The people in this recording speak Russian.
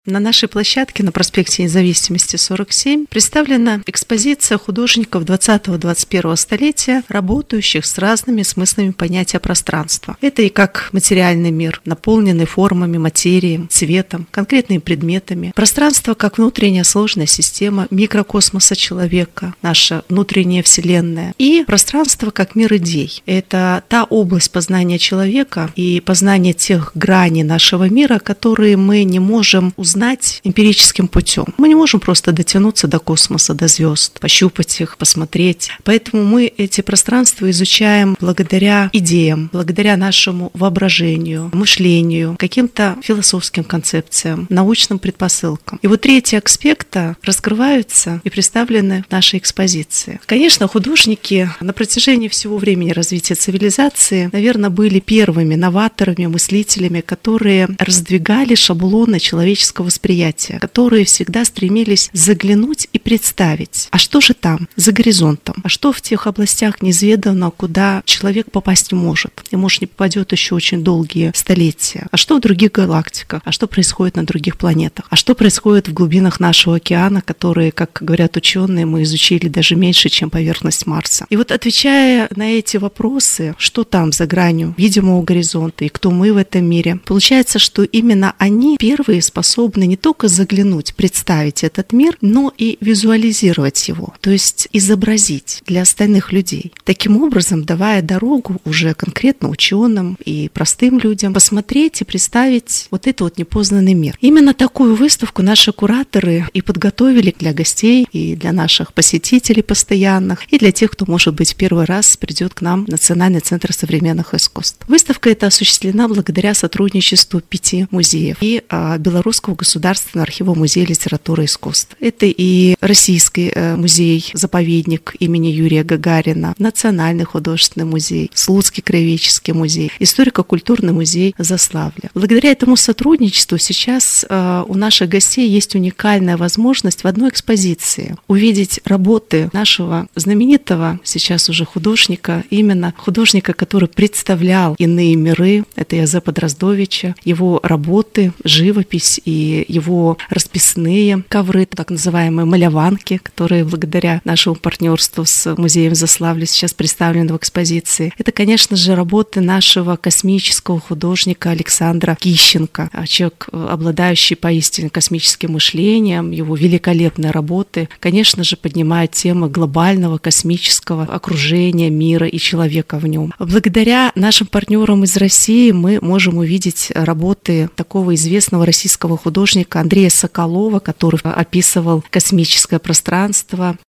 На нашей площадке на проспекте Независимости 47 представлена экспозиция художников 20-21 столетия, работающих с разными смыслами понятия пространства. Это и как материальный мир, наполненный формами, материей, цветом, конкретными предметами. Пространство как внутренняя сложная система микрокосмоса человека, наша внутренняя вселенная. И пространство как мир идей. Это та область познания человека и познания тех граней нашего мира, которые мы не можем узнать эмпирическим путем. Мы не можем просто дотянуться до космоса, до звезд, пощупать их, посмотреть. Поэтому мы эти пространства изучаем благодаря идеям, благодаря нашему воображению, мышлению, каким-то философским концепциям, научным предпосылкам. И вот три эти аспекта раскрываются и представлены в нашей экспозиции. Конечно, художники на протяжении всего времени развития цивилизации, наверное, были первыми новаторами, мыслителями, которые раздвигали шаблоны человеческого восприятия, которые всегда стремились заглянуть и представить, а что же там, за горизонтом, а что в тех областях неизведанного, куда человек попасть не может, и, может, не попадет еще очень долгие столетия, а что в других галактиках, а что происходит на других планетах, а что происходит в глубинах нашего океана, которые, как говорят ученые, мы изучили даже меньше, чем поверхность Марса. И вот отвечая на эти вопросы, что там за гранью видимого горизонта и кто мы в этом мире, получается, что именно они первые способны не только заглянуть, представить этот мир, но и визуализировать его, то есть изобразить для остальных людей. Таким образом, давая дорогу уже конкретно ученым и простым людям посмотреть и представить вот этот вот непознанный мир. Именно такую выставку наши кураторы и подготовили для гостей, и для наших посетителей постоянных, и для тех, кто, может быть, в первый раз придет к нам в Национальный центр современных искусств. Выставка эта осуществлена благодаря сотрудничеству 5 музеев и Белорусского государственного архива музея литературы и искусств. Это и Российский музей-заповедник имени Юрия Гагарина, Национальный художественный музей, Слуцкий краеведческий музей, историко-культурный музей Заславля. Благодаря этому сотрудничеству сейчас у наших гостей есть уникальная возможность в одной экспозиции увидеть работы нашего знаменитого сейчас уже художника, именно художника, который представлял иные миры, это Язепа Дроздовича, его работы, живопись и его расписные ковры, так называемые маляванки, которые благодаря нашему партнерству с музеем Заславля сейчас представлены в экспозиции. Это, конечно же, работы нашего космического художника Александра Кищенко, человек, обладающий поистине космическим мышлением. Его великолепные работы, конечно же, поднимают темы глобального космического окружения, мира и человека в нем. Благодаря нашим партнерам из России мы можем увидеть работы такого известного российского художника Андрея Соколова, который описывал космическое пространство.